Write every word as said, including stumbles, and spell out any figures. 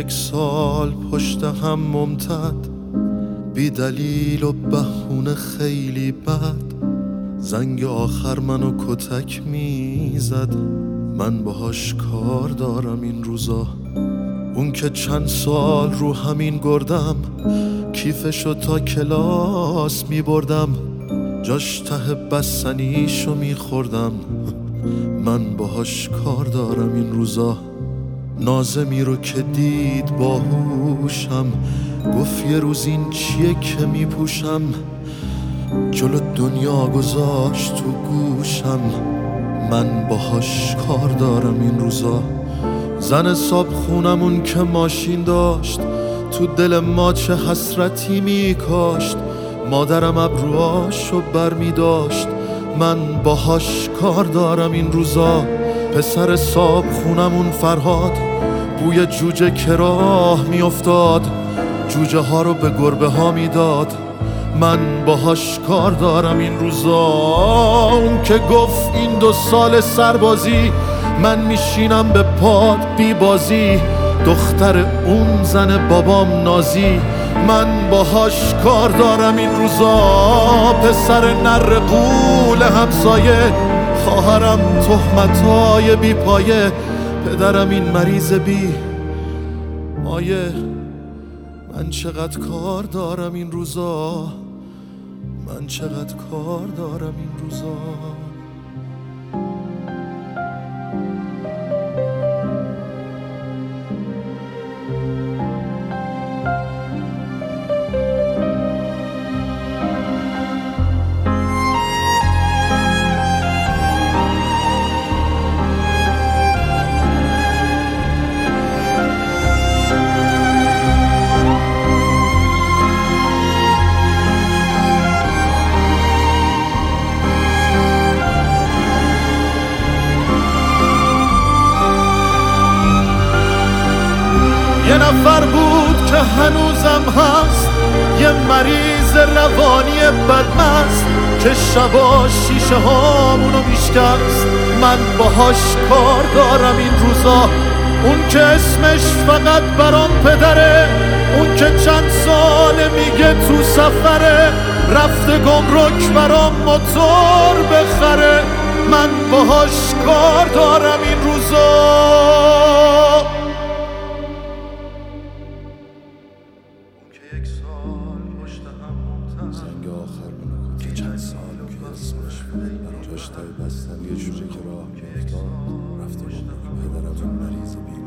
یک سال پشت هم ممتد، بی دلیل و بهونه خیلی بد، زنگ آخر منو کتک میزد. من باهاش کار دارم این روزا. اون که چند سال رو همین گردم، کیفشو تا کلاس میبردم، جاش ته بستنیشو میخوردم. من باهاش کار دارم این روزا. نازمی رو که دید باهوشم، گفت یه روز این چیه که میپوشم، جلو دنیا گذاشت تو گوشم. من باهاش کار دارم این روزا. زن صاحب خونمون که ماشین داشت، تو دل ما چه حسرتی میکاشت. مادرم ابروهاشو بر میداشت. من باهاش کار دارم این روزا. پسر صاحب خونمون فرهاد، بوی جوجه که راه میافتاد، جوجه ها رو به گربه ها میداد. من باهاش کار دارم این روزا. اون که گفت این دو سال سربازی، من میشینم به پاد بی بازی، دختر اون زن بابام نازی. من باهاش کار دارم این روزا. پسر نر قول همسایه، خواهرم تهمتای بی پایه، پدرم این مریض بی مایه. من چقدر کار دارم این روزا. من چقدر کار دارم این روزا. یه نفر بود که هنوزم هست، یه مریض روانی بدمست، که شبا شیشه هامونو میشکست. من باهاش کار دارم این روزا. اون که اسمش فقط برام پدره، اون که چند ساله میگه تو سفره، رفته گمرک برام موتور بخره. من باهاش کار دارم این روزا. زنگ آخر منو که چند سال که اسمش جاش تای بستن یه جوجه که راه میافتاد، رفته گمرک پدرم اون مریض بی